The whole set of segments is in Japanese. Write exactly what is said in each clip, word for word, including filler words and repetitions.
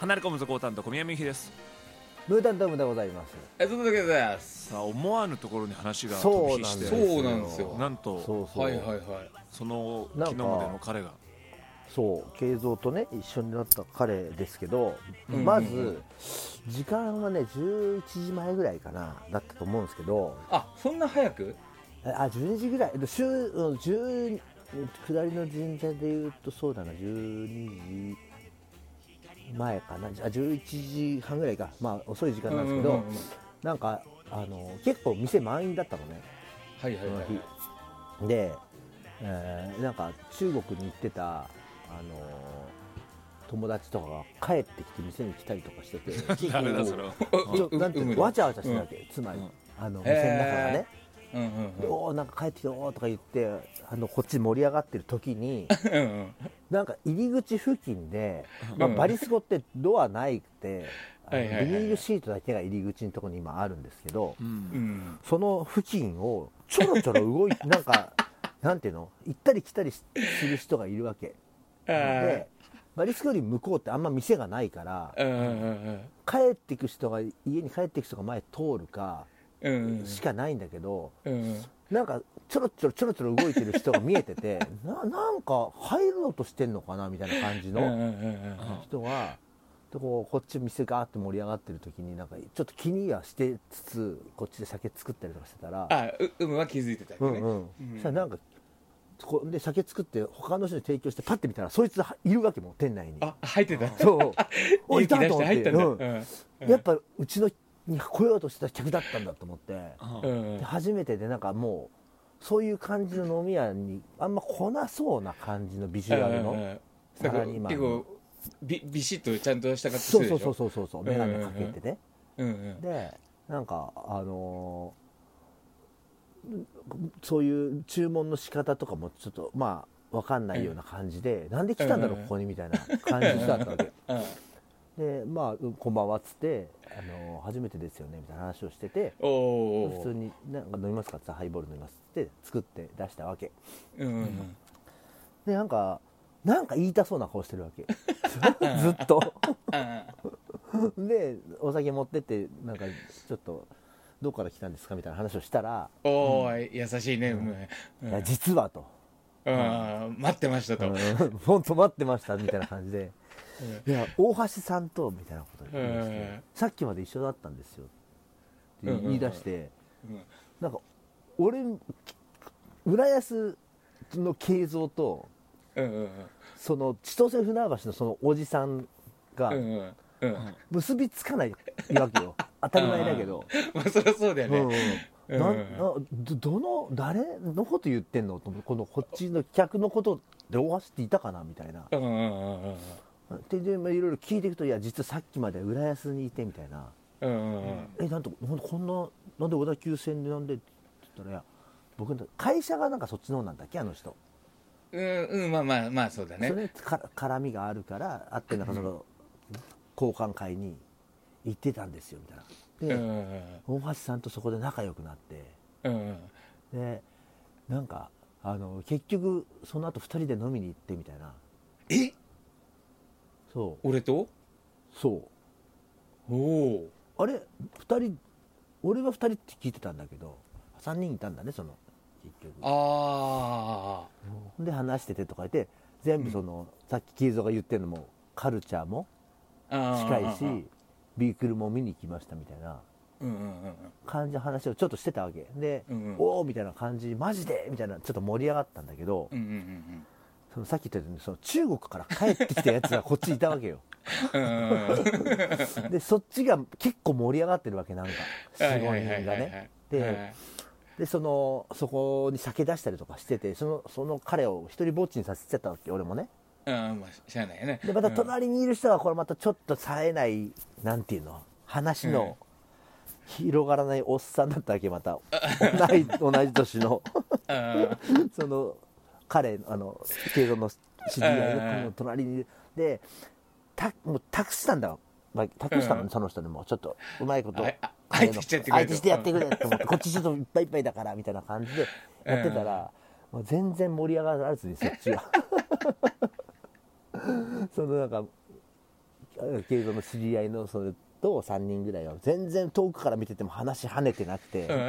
離れ込むぞコータンと小宮美秀です。 ムータントームでございます。 え、そのだけでございます。 さあ思わぬところに話がそう飛び火して、 そうなんですよ。 なんとそうそう、 はいはいはい。 その昨日までの彼がそう慶三とね一緒になった彼ですけど、 うん、 まず時間はねじゅういちじまえぐらいかなだったと思うんですけど、 あ、そんな早く？ あじゅうにじぐらい、週うんじゅう下りの神社でいうとそうだなじゅうにじまえかな、あじゅういちじはんぐらいか、まあ遅い時間なんですけど、 うんうんうん、 なんかあの結構店満員だったのね。 はいはいはい、 その日で、えー、なんか中国に行ってたあの友達とかが帰ってきて店に来たりとかしてて誰だそれはちょなんていうのわちゃわちゃしてるわけ、うん、つまり、うん、あの店の中がね、うんうんうん、おーなんか帰ってきておーとか言ってあのこっち盛り上がってる時にうん、なんか入り口付近で、まあ、バリスコってドアないくて、うん、ビニールシートだけが入り口のところに今あるんですけど、うん、その付近をちょろちょろ動いてなんかなんていうの行ったり来たりする人がいるわけで、バリスコより向こうってあんま店がないから、うんうんうん、帰っていく人が家に帰っていく人が前通るかしかないんだけど、うんうん、なんかちょろちょろちょろちょろ動いてる人が見えててな, なんか入ろうとしてんのかなみたいな感じの人がでこうこっち店ガーって盛り上がってる時になんかちょっと気にはしてつつこっちで酒作ったりとかしてたら、 あううむは気づいてたけどね、うんうんうん、そしたらなんかで酒作って他の人に提供してパッて見たらそいついるわけも店内に。 あ入ってた。 そうおいたと思って入ったんだ、うんうん、やっぱうちのに来ようとしてた客だったんだと思って、うん、で初めてでなんかもうそういう感じの飲み屋にあんま来なそうな感じのビジュアルのサラリーマン結構 ビ, ビシッとちゃんとした格好してるでしょ。 そうそうそうそうそう眼鏡かけてね、 うんうん、 でなんかあのーそういう注文の仕方とかもちょっとまあ分かんないような感じで、うん、なんで来たんだろう、うん、ここにみたいな感じだったわけ、うん、でまあこんばんはっつってあの初めてですよねみたいな話をしてて、普通になんか飲みますかってハイボール飲みますって作って出したわけ、うんうんうん、でなんかなんか言いたそうな顔してるわけずっとでお酒持ってってなんかちょっとどこから来たんですかみたいな話をしたら、 おー、うん、優しいね、うんうん、いや実はと、 うん、待ってましたと、 本当待ってましたみたいな感じで、うん、いや大橋さんとみたいなこと言いまして、うん、さっきまで一緒だったんですよって言い出して、うんうん、なんか俺浦安の慶三と、うんうんうん、その千歳船橋のそのおじさんが、うんうんうん、結びつかないわけよ当たり前だけどまあそりゃそうだよね、 うんうん、なな ど, どの誰のこと言ってんのとこのこっちの客のことで大橋っていたかなみたいな、うんうんうんうん、ででいろいろ聞いていくといや実はさっきまで浦安にいてみたいな、うんうんうん、えなんとこんななんで小田急線でなんでって言ったらいや僕の会社がなんかそっちの方なんだっけあの人うんうんまあまあまあそうだねそれか絡みがあるからあってなんかその、うん交換会に行ってたんですよみたいなで、うんうん、大橋さんとそこで仲良くなって、うんうん、でなんかあの結局その後ふたりで飲みに行ってみたいな。 えそう俺とそうおあれふたり俺はふたりって聞いてたんだけどさんにんいたんだねその結局ああで話しててとか言って全部その、うん、さっきキーゾが言ってるのもカルチャーも近いしビークルも見に来ましたみたいな感じの話をちょっとしてたわけで、うんうん、おーみたいな感じマジでみたいなちょっと盛り上がったんだけど、うんうんうん、そのさっき言ったようにその中国から帰ってきたやつがこっちいたわけよでそっちが結構盛り上がってるわけなんか よん,ご 人がねででそのそこに酒出したりとかしててそのその彼を一人ぼっちにさせてたわけ俺もねうんまあしゃあないよね。 でまた隣にいる人はこれまたちょっと冴えない、うん、なんていうの話の広がらないおっさんだったわけまた同じ同じ年のその彼あの慶三の知り合いのこの隣にでたもう託したんだ託したの、ね、その人にもちょっとうまいこと相手してやってくれと思ってこっちちょっといっぱいいっぱいだからみたいな感じでやってたら、もう全然盛り上がらずにそっちはそのなんか慶三の知り合いのそれとさんにんぐらいは全然遠くから見てても話跳ねてなくて、うん、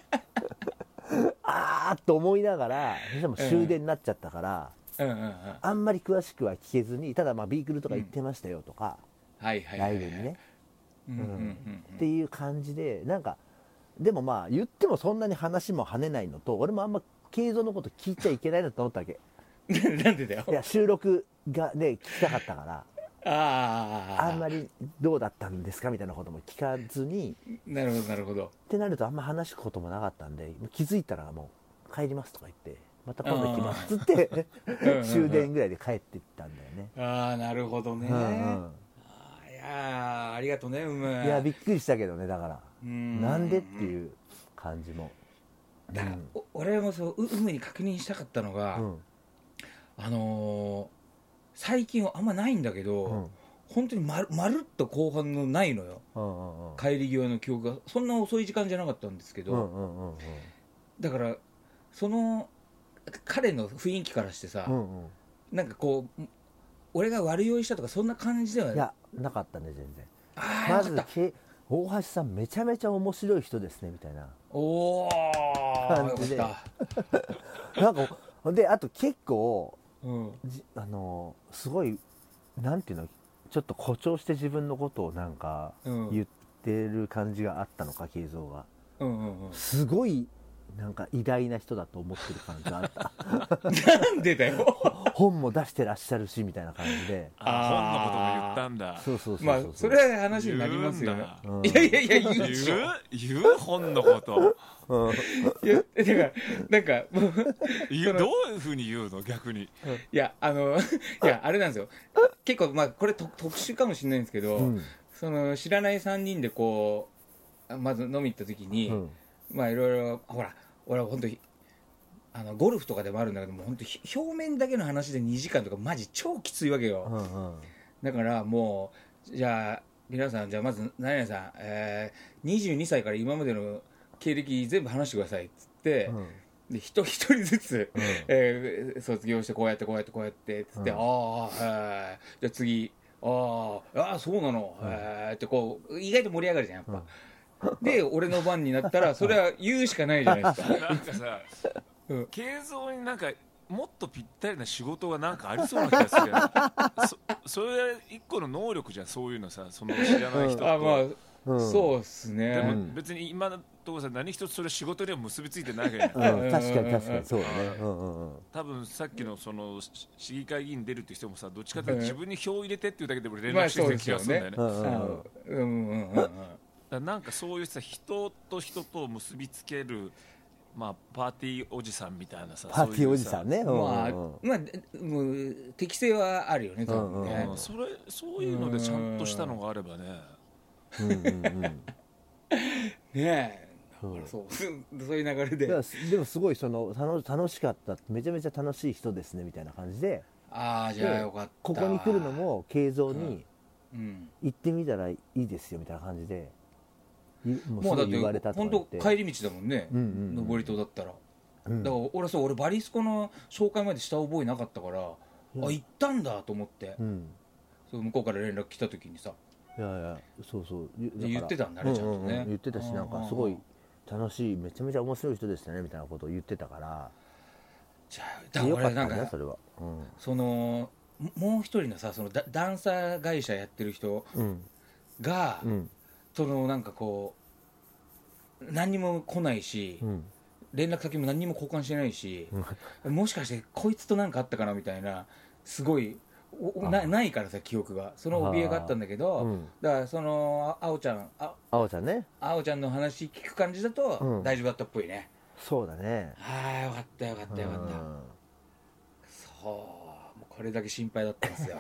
あーっと思いながらでも終電になっちゃったから、うんうんうんうん、あんまり詳しくは聞けずにただまあビークルとか行ってましたよとか、うん、ライブにね、うんうんうんうん、っていう感じでなんかでもまあ言ってもそんなに話も跳ねないのと俺もあんま慶三のこと聞いちゃいけないなと思ったわけなんでだよ。 いや収録がね聞きたかったからああんまりどうだったんですかみたいなことも聞かずになるほどなるほどってなるとあんま話すこともなかったんで気づいたらもう帰りますとか言ってまた今度来ますっつって終電ぐらいで帰っていったんだよね。 ああなるほどね、うんうん、あいやありがとうねうむ。 いやびっくりしたけどねだからうんなんでっていう感じもだから、うん、俺もそううむに確認したかったのが、うん、あのー、最近はあんまないんだけど、うん、本当にまる、まるっと後半のないのよ、うんうんうん、帰り際の記憶がそんな遅い時間じゃなかったんですけど、うんうんうんうん、だからその彼の雰囲気からしてさ、うんうん、なんかこう俺が悪酔いしたとかそんな感じでは。 いやなかったね全然。 あまず大橋さんめちゃめちゃ面白い人ですねみたいなお感じでなんかであと結構、うん、あのすごいなんていうのちょっと誇張して自分のことをなんか言ってる感じがあったのか慶三が、うんうんうん、すごいなんか偉大な人だと思ってる感じがあったなんでだよ本も出してらっしゃるしみたいな感じであ本のことも言ったんだ。 そうそうそうそう、 まあそれは話になりますよね、うん、いやいやいや言う言う言う本のこと、 うん、いやだからなんかもう言うどういうふうに言うの逆に、 うん、いやあのいやあれなんですよ結構まあこれと特殊かもしれないんですけど、うん、その知らないさんにんでこうまず飲み行った時に、うん、まあいろいろほら俺は本当にあのゴルフとかでもあるんだけども本当表面だけの話でにじかんとかマジ超きついわけよ、うんうん、だからもうじゃあ皆さんじゃあまず何々さん、えー、にじゅうにさいから今までの経歴全部話してくださいっつって、うん、で一人ずつ、うんえー、卒業してこうやってこうやってこうやってっつって、うん、ああ、えー、じゃあ次ああそうなの、うん、えー、ってこう意外と盛り上がるじゃんやっぱ、うんで俺の番になったらそれは言うしかないじゃないですかなんかさ慶三になんかもっとぴったりな仕事がなんかありそうな気がするけど そ, それ一個の能力じゃんそういうのさその知らない人と、うん、あまあうん、そうっすね。 でも別に今のところさ何一つそれ仕事には結びついてないわけじゃん、 うん、確かに確かにそうだね、うんうんうん、 多分さっきのその市議会議員に出るって人もさどっちかというと自分に票を入れてっていうだけでも連絡してきてる気がするんだよね。なんかそういうさ人と人とを結びつけるまあパーティーおじさんみたいなさパーティーおじさんね、 まあ、まあ、もう適性はあるよね多分ね、 うんうん、それそういうのでちゃんとしたのがあればねうんうん、うん、ねえそうそうそういう流れででもすごいその楽、楽しかっためちゃめちゃ楽しい人ですねみたいな感じでああじゃあよかったここに来るのも慶三に行ってみたらいいですよみたいな感じでもうだって本当帰り道だもんね、うんうんうん、登戸だったら、うん、だから俺そう俺バリスコの紹介までした覚えなかったから、うん、あ行ったんだと思って、うん、そう向こうから連絡来た時にさいやいやそうそう言ってたんだねちゃんとね、うんうんうん、 言ってたしなんかすごい楽しいめちゃめちゃ面白い人でしたねみたいなことを言ってたからじゃあだから俺なんか、ね、 それは、うん、 そのもう一人のさそのダダンサー会社やってる人が、うんうんそのなんかこう何にも来ないし、うん、連絡先も何にも交換してないし、うん、もしかしてこいつと何かあったかなみたいなすごいな, ないからさ記憶がその怯えがあったんだけど、うん、だからそのあおちゃんあおちゃんねあおちゃんの話聞く感じだと、うん、大丈夫だったっぽいね。 そうだねああよかったよかったよかった、うん、そうもうこれだけ心配だったんですよ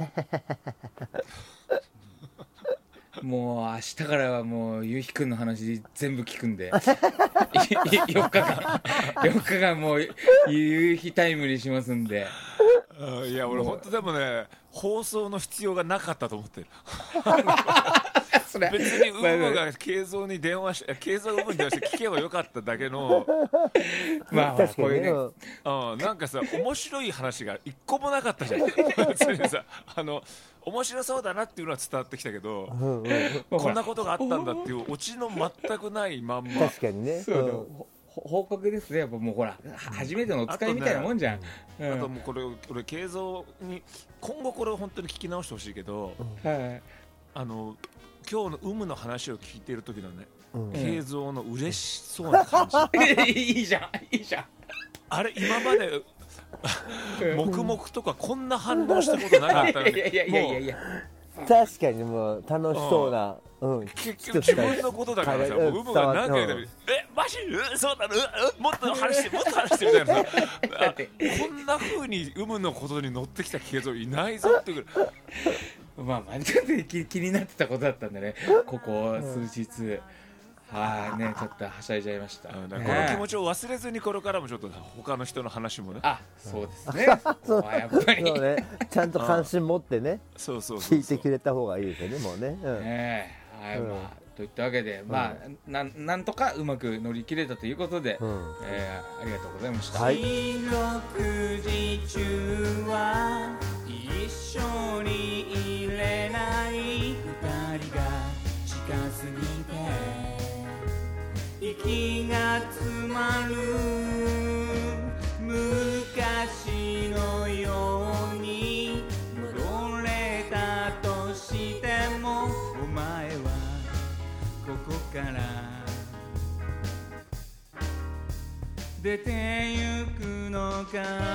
もう明日からはもうゆうひくんの話全部聞くんでよっかかんよっかかんもうゆうひタイムにしますんでいや俺本当でもね放送の必要がなかったと思ってる別にウムが慶三に電話し慶三ウムに電話して聞けばよかっただけのまあ確かにね、 うん、なんかさ面白い話が一個もなかったじゃん別にさあの面白そうだなっていうのは伝わってきたけど、うんうん、こんなことがあったんだっていうオチの全くないまんま。 確かにね、そう、 報告ですね。やっぱもうほら初めてのお使いみたいなもんじゃん。あと、 ねうん、あともうこれ俺慶三に今後これを本当に聞き直してほしいけど、うん、あの今日の有無の話を聞いている時のね、慶、うん、三の嬉しそうな感じいいじゃんいいじゃん。 あれ今まで黙々とかこんな反応したことなかったのに、 いやいやいやいやいや確かにもう楽しそうな、うんうん、 結局自分のことだからさ、もうウムが何回でも、うん、えマジそうなの、もっと話してもっと話してみたいなさこんな風にウムのことに乗ってきた慶三いないぞってくるまあまあちょっと気, 気になってたことだったんでね、ここ数日、うんはいね、ちょっとはしゃいじゃいました、 うん、この気持ちを忘れずにこれからもちょっと他の人の話もね、 あ、そうですねそうやっぱりそう、ね、ちゃんと関心持ってねそうそうそうそう聞いてくれた方がいいですよねもうね、うん、 ねはい、うん、まあといったわけで、まあ、うん、な, なんとかうまく乗り切れたということで、うんえー、ありがとうございました。 はい、 四六時中は一緒にいれない二人が近すぎて息が詰まる昔のように戻れたとしてもお前はここから出てゆくのか